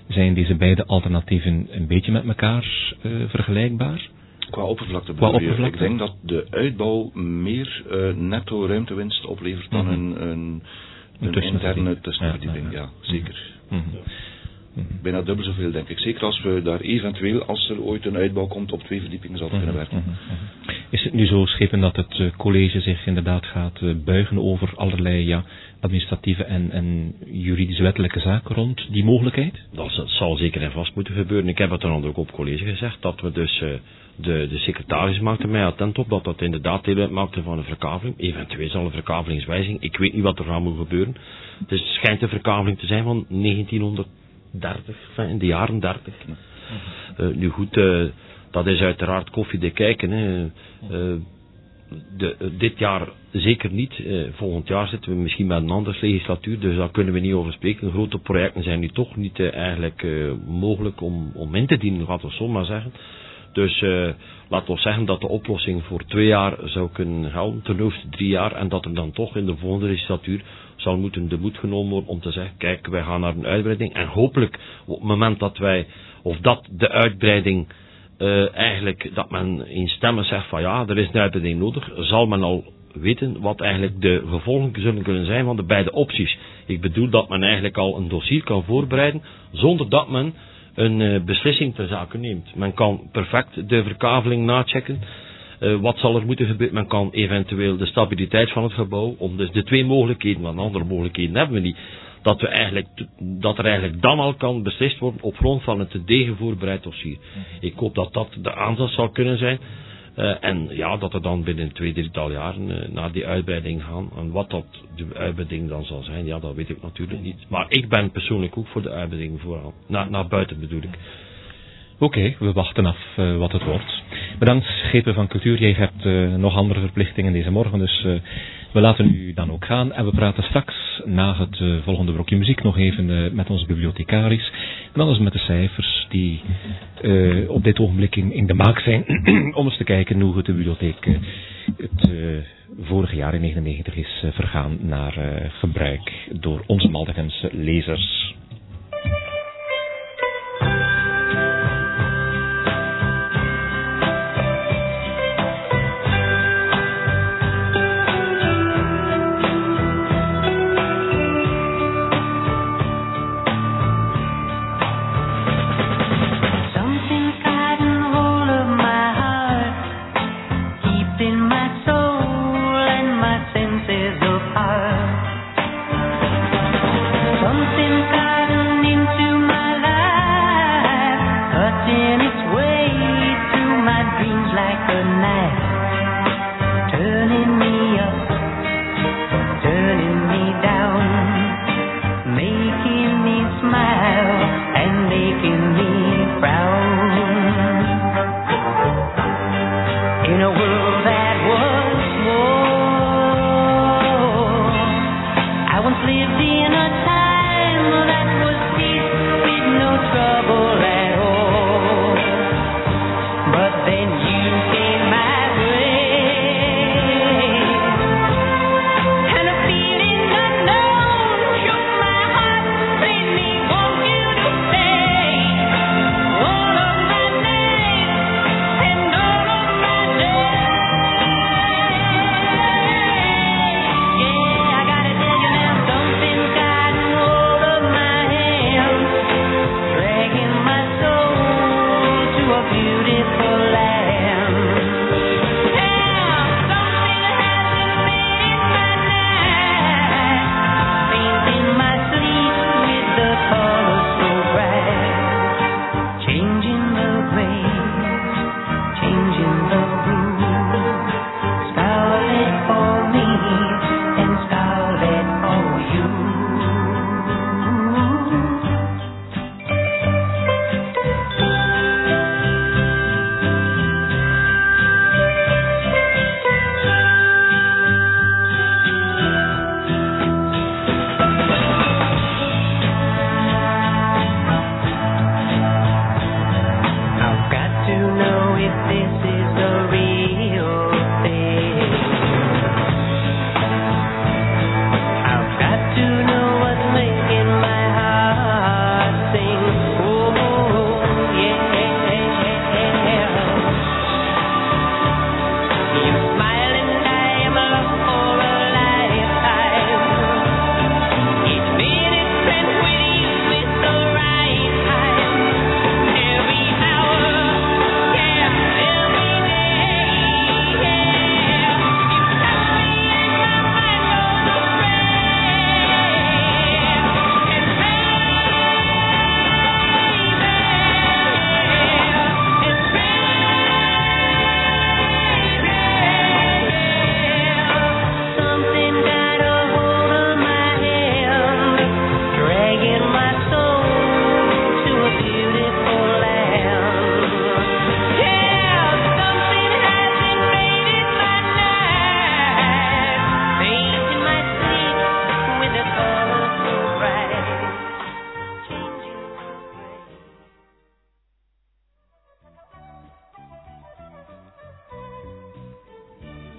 Zijn deze beide alternatieven een beetje met elkaar vergelijkbaar?
Qua oppervlakte. Ik denk dat de uitbouw meer netto ruimtewinst oplevert dan een interne tussenverdieping. Ja, zeker. Bijna dubbel zoveel, denk ik. Zeker als we daar eventueel, als er ooit een uitbouw komt, op 2 verdiepingen zal kunnen werken.
Is het nu zo, Schepen, dat het college zich inderdaad gaat buigen over allerlei administratieve en juridische wettelijke zaken rond die mogelijkheid?
Dat zal zeker en vast moeten gebeuren. Ik heb het dan ook op college gezegd, dat we dus de secretaris maakte mij attent op dat dat inderdaad deel uitmaakte van een verkaveling. Eventueel zal een verkavelingswijziging. Ik weet niet wat er gaan moet gebeuren. Het schijnt een verkaveling te zijn van 1930, in de jaren 30. Nu goed, dat is uiteraard koffiedik kijken. Hè. Dit jaar zeker niet. Volgend jaar zitten we misschien met een andere legislatuur, dus daar kunnen we niet over spreken. Grote projecten zijn nu toch niet eigenlijk mogelijk om in te dienen, gaat het zo maar zeggen. Dus laten we zeggen dat de oplossing voor 2 jaar zou kunnen gelden, ten hoogste 3 jaar, en dat er dan toch in de volgende legislatuur zal moeten de moed genomen worden om te zeggen, kijk, wij gaan naar een uitbreiding, en hopelijk op het moment dat wij, of dat de uitbreiding eigenlijk, dat men in stemmen zegt van ja, er is een uitbreiding nodig, zal men al weten wat eigenlijk de gevolgen zullen kunnen zijn van de beide opties. Ik bedoel dat men eigenlijk al een dossier kan voorbereiden, zonder dat men een beslissing ter zake neemt. Men kan perfect de verkaveling nachecken. Wat zal er moeten gebeuren? Men kan eventueel de stabiliteit van het gebouw, om dus de 2 mogelijkheden, want andere mogelijkheden hebben we niet, dat er eigenlijk dan al kan beslist worden op grond van een te degen voorbereid dossier. Ik hoop dat dat de aanzet zal kunnen zijn. En ja, dat er dan binnen 2-3 jaren naar die uitbreiding gaan. En wat dat de uitbreiding dan zal zijn, ja, dat weet ik natuurlijk niet. Maar ik ben persoonlijk ook voor de uitbreiding vooral. Naar buiten bedoel ik.
Oké, we wachten af wat het wordt. Bedankt, Schepen van Cultuur. Jij hebt nog andere verplichtingen deze morgen, dus we laten u dan ook gaan. En we praten straks na het volgende blokje muziek nog even met onze bibliothecaris. En dan eens met de cijfers die op dit ogenblik in de maak zijn. Om eens te kijken hoe het de bibliotheek het vorige jaar in 1999 is vergaan naar gebruik door onze Maldegense lezers.
Beautiful land.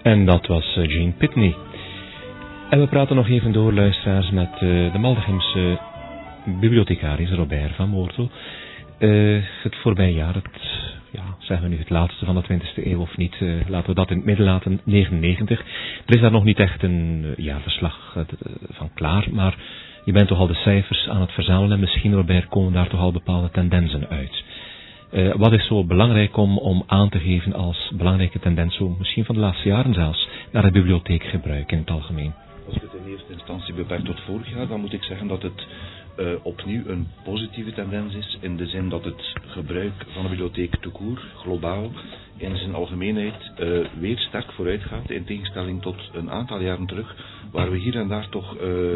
En dat was Gene Pitney. En we praten nog even door, luisteraars, met de Maldegimse bibliothecaris Robert van Moortel. Het voorbije jaar, zeggen we nu het laatste van de 20e eeuw of niet, laten we dat in het midden laten, 99. Er is daar nog niet echt een jaarverslag van klaar, maar je bent toch al de cijfers aan het verzamelen en misschien, Robert, komen daar toch al bepaalde tendensen uit. Wat is zo belangrijk om aan te geven als belangrijke tendens, zo misschien van de laatste jaren zelfs, naar het bibliotheekgebruik in het algemeen?
Als je het in eerste instantie beperkt tot vorig jaar, dan moet ik zeggen dat het opnieuw een positieve tendens is, in de zin dat het gebruik van de bibliotheek tout court, globaal, in zijn algemeenheid weer sterk vooruit gaat, in tegenstelling tot een aantal jaren terug, waar we hier en daar toch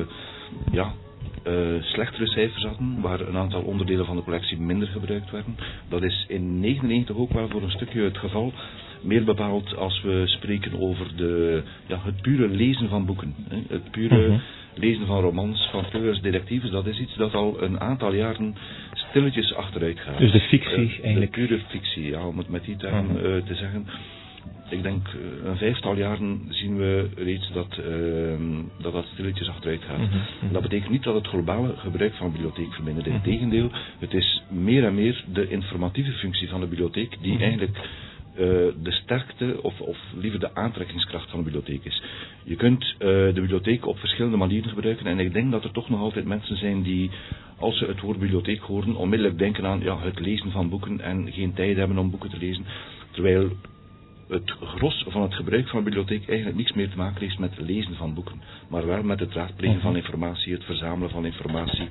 slechtere cijfers hadden, waar een aantal onderdelen van de collectie minder gebruikt werden. Dat is in 99 ook wel voor een stukje het geval. Meer bepaald als we spreken over het pure lezen van boeken. Het pure lezen van romans, van thrillers, detectives, dat is iets dat al een aantal jaren stilletjes achteruit gaat.
Dus de fictie eigenlijk?
De pure fictie, ja, om het met die term te zeggen. Ik denk een 5-tal jaren zien we reeds dat stilletjes achteruit gaat. Dat betekent niet dat het globale gebruik van de bibliotheek vermindert. Integendeel, het is meer en meer de informatieve functie van de bibliotheek die eigenlijk de sterkte of liever de aantrekkingskracht van de bibliotheek is. Je kunt de bibliotheek op verschillende manieren gebruiken en ik denk dat er toch nog altijd mensen zijn die, als ze het woord bibliotheek horen, onmiddellijk denken aan het lezen van boeken en geen tijd hebben om boeken te lezen. Terwijl het gros van het gebruik van de bibliotheek eigenlijk niks meer te maken heeft met het lezen van boeken, maar wel met het raadplegen van informatie, het verzamelen van informatie,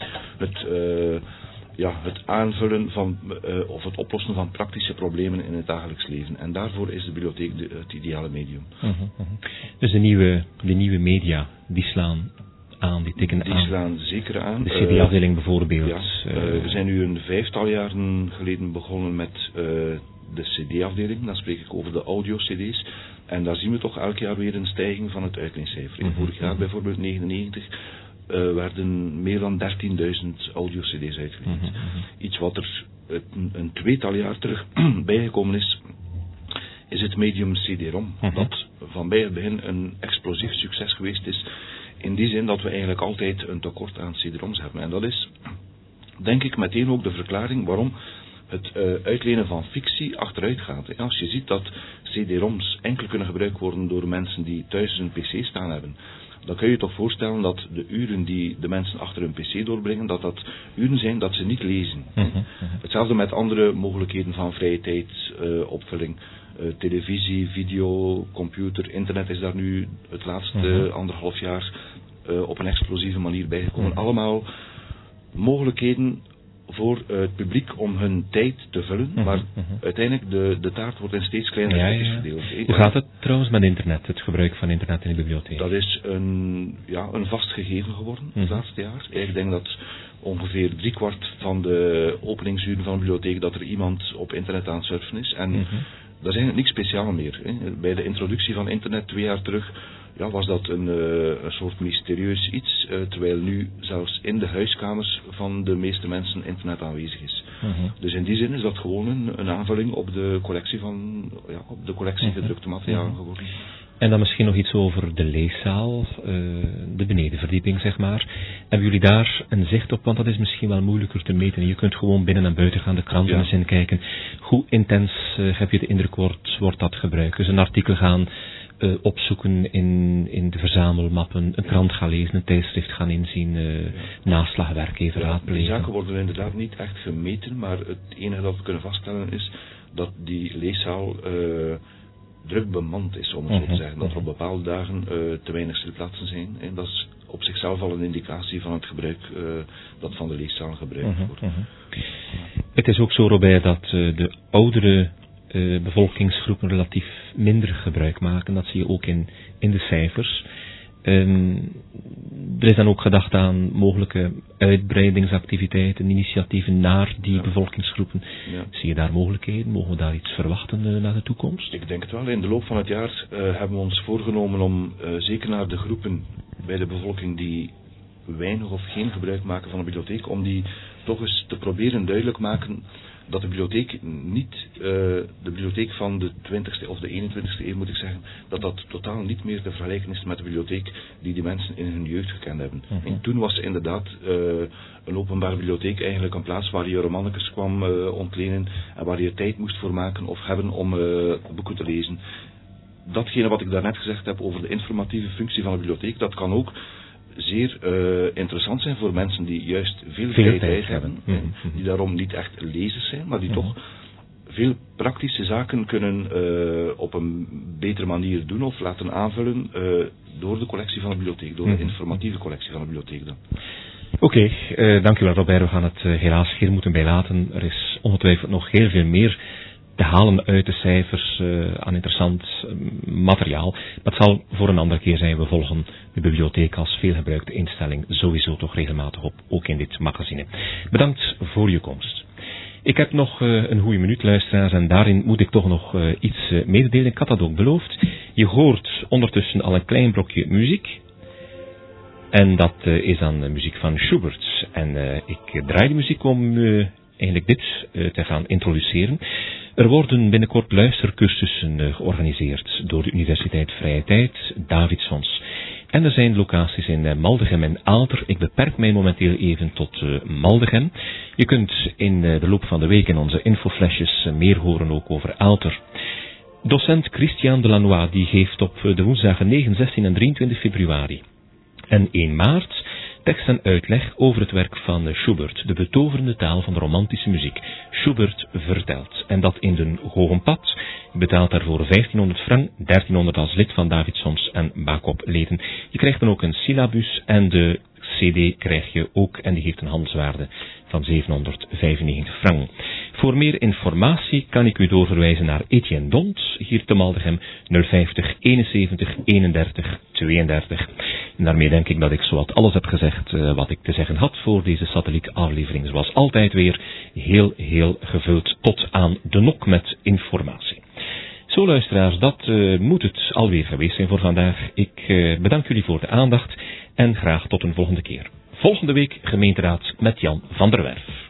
het aanvullen van of het oplossen van praktische problemen in het dagelijks leven. En daarvoor is de bibliotheek het ideale medium.
Dus de nieuwe media, die slaan aan, die tikken aan.
Die slaan zeker aan.
De CD-afdeling bijvoorbeeld.
We zijn nu een 5-tal jaren geleden begonnen met de CD-afdeling. Dan spreek ik over de audio-CD's. En daar zien we toch elk jaar weer een stijging van het uitleencijfer. Vorig jaar bijvoorbeeld 99 werden meer dan 13.000 audio-cd's uitgeleend. Iets wat er een 2-tal jaar terug bijgekomen is het medium CD-ROM. Dat van bij het begin een explosief succes geweest is. In die zin dat we eigenlijk altijd een tekort aan CD-ROMs hebben. En dat is, denk ik, meteen ook de verklaring waarom het uitlenen van fictie achteruit gaat. Als je ziet dat CD-ROMs enkel kunnen gebruikt worden door mensen die thuis een PC staan hebben, dan kun je je toch voorstellen dat de uren die de mensen achter hun PC doorbrengen, dat uren zijn dat ze niet lezen. Hetzelfde met andere mogelijkheden van vrije tijd, opvulling. Televisie, video, computer, internet is daar nu het laatste 1,5 jaar op een explosieve manier bijgekomen. Allemaal mogelijkheden voor het publiek om hun tijd te vullen, maar uiteindelijk de taart wordt in steeds kleinere stukjes verdeeld.
Hoe gaat het trouwens met internet, het gebruik van internet in de bibliotheek?
Dat is een vast gegeven geworden het laatste jaar. Ik denk dat ongeveer 3/4 van de openingsuren van de bibliotheek dat er iemand op internet aan het surfen is. En dat is eigenlijk niks speciaal meer. Bij de introductie van internet 2 jaar terug was dat een soort mysterieus iets, terwijl nu zelfs in de huiskamers van de meeste mensen internet aanwezig is. Dus in die zin is dat gewoon een aanvulling op de collectie gedrukte materialen geworden.
En dan misschien nog iets over de leeszaal, de benedenverdieping zeg maar. Hebben jullie daar een zicht op? Want dat is misschien wel moeilijker te meten. Je kunt gewoon binnen en buiten gaan, de kranten eens in kijken. Hoe intens heb je de indruk wordt dat gebruikt? Dus een artikel gaan opzoeken in de verzamelmappen, een krant gaan lezen, een tijdschrift gaan inzien, naslagwerk even raadplegen.
Die zaken worden inderdaad niet echt gemeten, maar het enige dat we kunnen vaststellen is dat die leeszaal druk bemand is, om het zo te zeggen. Dat er op bepaalde dagen te weinig zitplaatsen zijn. En dat is op zichzelf al een indicatie van het gebruik dat van de leeszaal gebruikt wordt.
Het is ook zo, Robert, dat de oudere bevolkingsgroepen relatief minder gebruik maken. Dat zie je ook in de cijfers. Er is dan ook gedacht aan mogelijke uitbreidingsactiviteiten, initiatieven naar die bevolkingsgroepen. Zie je daar mogelijkheden? Mogen we daar iets verwachten naar de toekomst?
Ik denk het wel. In de loop van het jaar hebben we ons voorgenomen om zeker naar de groepen bij de bevolking die weinig of geen gebruik maken van de bibliotheek, om die toch eens te proberen duidelijk maken dat de bibliotheek niet, de bibliotheek van de 20e of de 21e eeuw moet ik zeggen, dat totaal niet meer te vergelijken is met de bibliotheek die mensen in hun jeugd gekend hebben. En toen was inderdaad een openbare bibliotheek eigenlijk een plaats waar je romannetjes kwam ontlenen en waar je tijd moest voor maken of hebben om boeken te lezen. Datgene wat ik daarnet gezegd heb over de informatieve functie van de bibliotheek, dat kan ook zeer interessant zijn voor mensen die juist veel tijd hebben. Die daarom niet echt lezers zijn, maar die toch veel praktische zaken kunnen op een betere manier doen of laten aanvullen door de collectie van de bibliotheek, door de informatieve collectie van de bibliotheek dan.
Oké, dank u wel Robert. We gaan het helaas hier moeten bijlaten. Er is ongetwijfeld nog heel veel meer te halen uit de cijfers aan interessant materiaal. Dat zal voor een andere keer zijn. We volgen de bibliotheek als veelgebruikte instelling sowieso toch regelmatig op, ook in dit magazine. Bedankt voor je komst. Ik heb nog een goede minuut, luisteraars, en daarin moet ik toch nog iets mededelen. Ik had dat ook beloofd. Je hoort ondertussen al een klein blokje muziek. En dat is dan muziek van Schubert. En ik draai de muziek om eigenlijk dit te gaan introduceren. Er worden binnenkort luistercursussen georganiseerd door de Universiteit Vrije Tijd, Davidsons. En er zijn locaties in Maldegem en Aalter. Ik beperk mij momenteel even tot Maldegem. Je kunt in de loop van de week in onze infoflesjes meer horen ook over Aalter. Docent Christian Delannoy die geeft op de woensdagen 9, 16 en 23 februari en 1 maart tekst en uitleg over het werk van Schubert, de betoverende taal van de romantische muziek. Schubert vertelt. En dat in de Hogenpad. Je betaalt daarvoor 1500 frank, 1300 als lid van Davidsons en Bakop-leden. Je krijgt dan ook een syllabus en de CD krijg je ook en die heeft een handelswaarde van 795 frank. Voor meer informatie kan ik u doorverwijzen naar Etienne Dont, hier te Maldegem, 050 71 31 32. En daarmee denk ik dat ik zowat alles heb gezegd wat ik te zeggen had voor deze satellietaflevering. Zoals altijd weer heel gevuld tot aan de nok met informatie. Zo luisteraars, dat moet het alweer geweest zijn voor vandaag. Ik bedank jullie voor de aandacht en graag tot een volgende keer. Volgende week gemeenteraad met Jan van der Werf.